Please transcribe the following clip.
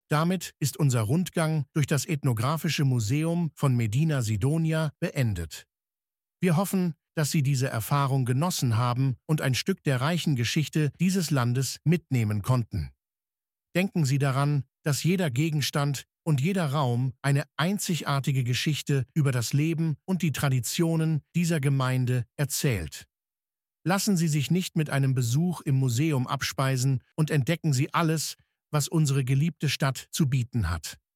Damit ist unser Rundgang durch das Ethnographische Museum von Medina Sidonia beendet. Wir hoffen, dass Sie diese Erfahrung genossen haben und ein Stück der reichen Geschichte dieses Landes mitnehmen konnten. Denken Sie daran, dass jeder Gegenstand und jeder Raum eine einzigartige Geschichte über das Leben und die Traditionen dieser Gemeinde erzählt. Lassen Sie sich nicht mit einem Besuch im Museum abspeisen und entdecken Sie alles, was unsere geliebte Stadt zu bieten hat.